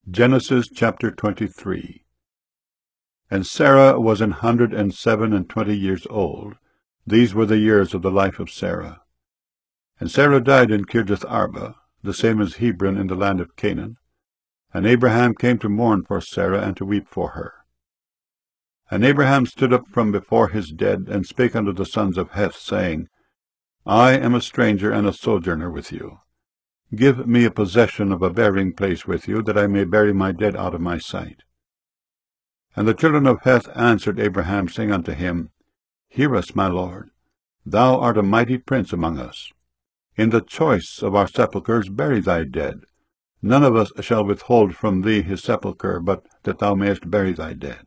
Genesis chapter 23. And Sarah was 127 years old. These were the years of the life of Sarah. And Sarah died in Kirjath-arba, the same as Hebron in the land of Canaan. And Abraham came to mourn for Sarah and to weep for her. And Abraham stood up from before his dead, and spake unto the sons of Heth, saying, I am a stranger and a sojourner with you. Give me a possession of a burying place with you, that I may bury my dead out of my sight. And the children of Heth answered Abraham, saying unto him, Hear us, my lord. Thou art a mighty prince among us. In the choice of our sepulchres bury thy dead. None of us shall withhold from thee his sepulchre, but that thou mayest bury thy dead.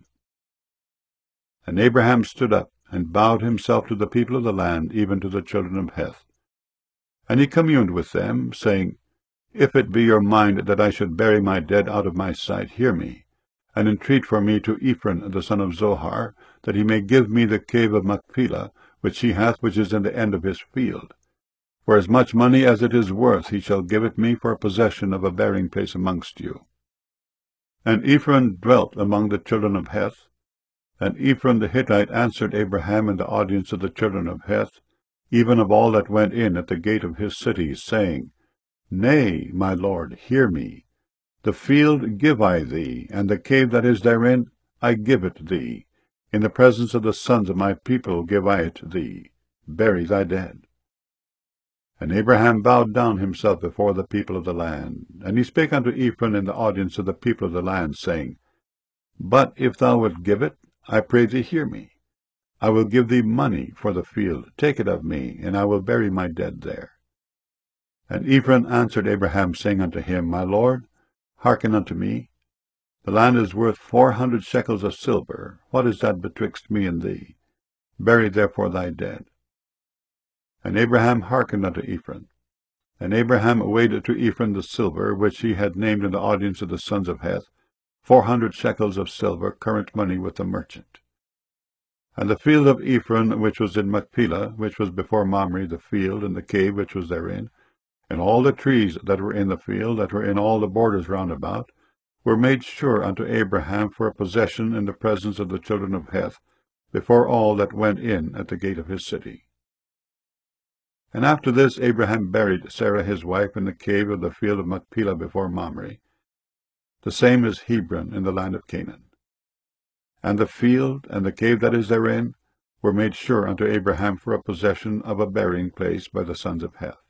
And Abraham stood up, and bowed himself to the people of the land, even to the children of Heth. And he communed with them, saying, If it be your mind that I should bury my dead out of my sight, hear me, and entreat for me to Ephron the son of Zohar, that he may give me the cave of Machpelah, which he hath, which is in the end of his field. For as much money as it is worth, he shall give it me for a possession of a burying place amongst you. And Ephron dwelt among the children of Heth. And Ephron the Hittite answered Abraham in the audience of the children of Heth, even of all that went in at the gate of his city, saying, Nay, my lord, hear me. The field give I thee, and the cave that is therein I give it thee. In the presence of the sons of my people give I it thee. Bury thy dead. And Abraham bowed down himself before the people of the land. And he spake unto Ephron in the audience of the people of the land, saying, But if thou wilt give it, I pray thee hear me. I will give thee money for the field. Take it of me, and I will bury my dead there. And Ephron answered Abraham, saying unto him, My lord, hearken unto me. The land is worth 400 shekels of silver. What is that betwixt me and thee? Bury therefore thy dead. And Abraham hearkened unto Ephron. And Abraham weighed to Ephron the silver, which he had named in the audience of the sons of Heth, 400 shekels of silver, current money with the merchant. And the field of Ephron, which was in Machpelah, which was before Mamre, the field, and the cave which was therein, and all the trees that were in the field, that were in all the borders round about, were made sure unto Abraham for a possession in the presence of the children of Heth, before all that went in at the gate of his city. And after this Abraham buried Sarah his wife in the cave of the field of Machpelah before Mamre, the same as Hebron in the land of Canaan. And the field and the cave that is therein were made sure unto Abraham for a possession of a burying place by the sons of Heth.